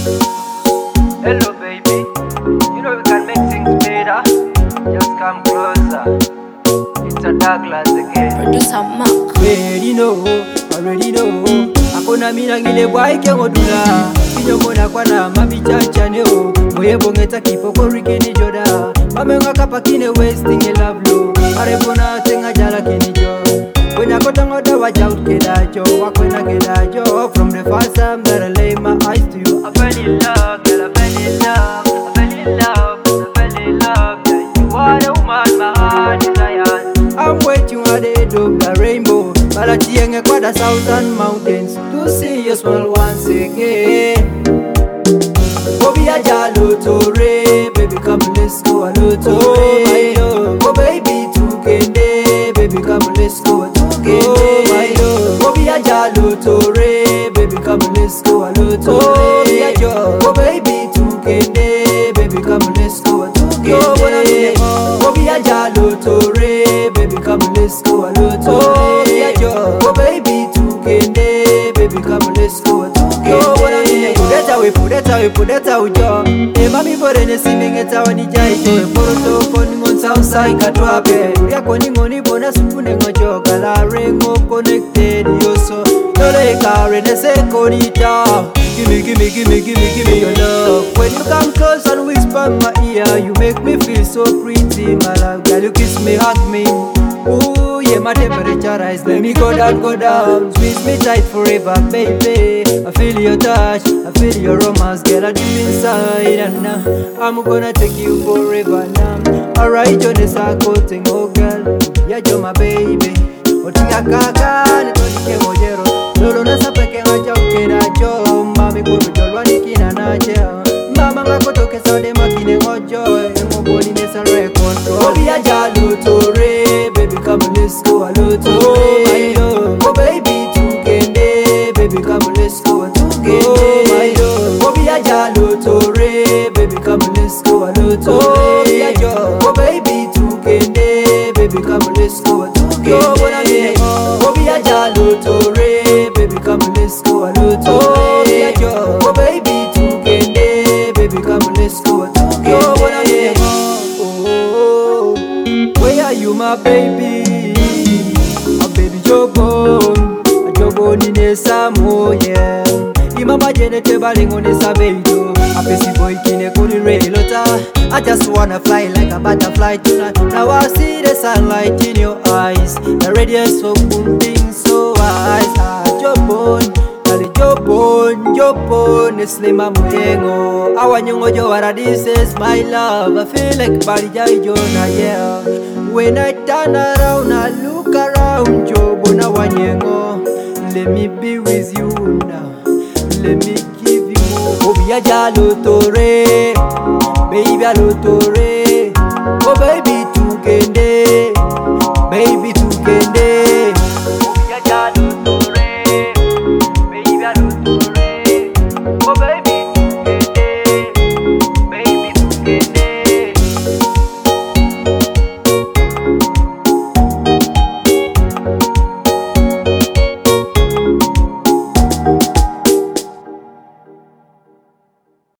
Hello baby, you know we can make things better. Just come closer. It's a Douglas again. Producer Mark. Already know. Akona mina ngile boy ke ngodula. Kinyo mona kwana mami chacha neo. Moye bongeta kipoko rikini joda. Mame ngakapa kine wasting a love low. Arebona tenga jala kini jo. Kwenya kota ngoda wajout kedajo. Wakwena kedajo. From the first time that I lay my eyes to you, I fell in love, girl, I fell in love. I fell in love, I fell in love. Yeah, you are the woman my heart desires. I'm waiting at the edge of the rainbow. Balatienge kwa the southern mountains to see your smile once again. Obi ajalo tore, baby come let's go a lotore. Oh baby tukende, baby come let's go a tukende. Obi ajalo tore, baby come let's go a lotore. Oh baby tukende, baby come let's go a tukende. Obi ajalo tore, baby come let's go a lotore. Oh baby tukende, baby come let's go a tukende. Put it out, yo. E mami borene simingeta wanija ito. Poroto koni ngon sausa ikatwape. Uria koni ngoni bona supune ngojo. Galare ngo connected yoso. Dole kare nese konita. Give me your love. When you come close and whisper in my ear, you make me feel so pretty, my love. Girl, you kiss me, hug me. Ooh, yeah, my temperature rise. Let me go down. Squeeze me tight forever, baby. I feel your touch, I feel your romance, girl, I deep inside. And now, I'm gonna take you forever now. Alright, you're the coating, oh girl. Yeah, you're my baby. Otinga kaka, netonike mojero. Lolo nasa peke ngaja ukena jo. Mami kuru jolwa nikina nache. Mama ngakotoke saude makine ngojo. Ngoboni nesa rekontrol. Obi ajalo tore, baby come let's go a lotore. Oh baby tukende, baby come let's go a tukende. Obi ajalo tore, baby come let's go a lotore. Oh baby tukende, baby come let's go a tukende. Obi ajalo tore, baby come let's go a lotore. Oh baby tukende, baby come let's go a tukende. Oh, where are you my baby? My baby Jobo ni nesa moye. Imama jenete balingo nesa beito. Apesi boy kine kuri relota. I just wanna fly like a butterfly tonight. Now I see the sunlight in your eyes. The radiance so moving so wise. Jobon, Neslima Muyengo. Awanyongo Jowara, this is my love. I feel like Barija Jona, yeah. When I turn around, I look around, Jobon Awanyengo. Let me be with you now. Let me give you more. Obi ajalo tore, baby alo tore. Oh baby tukende.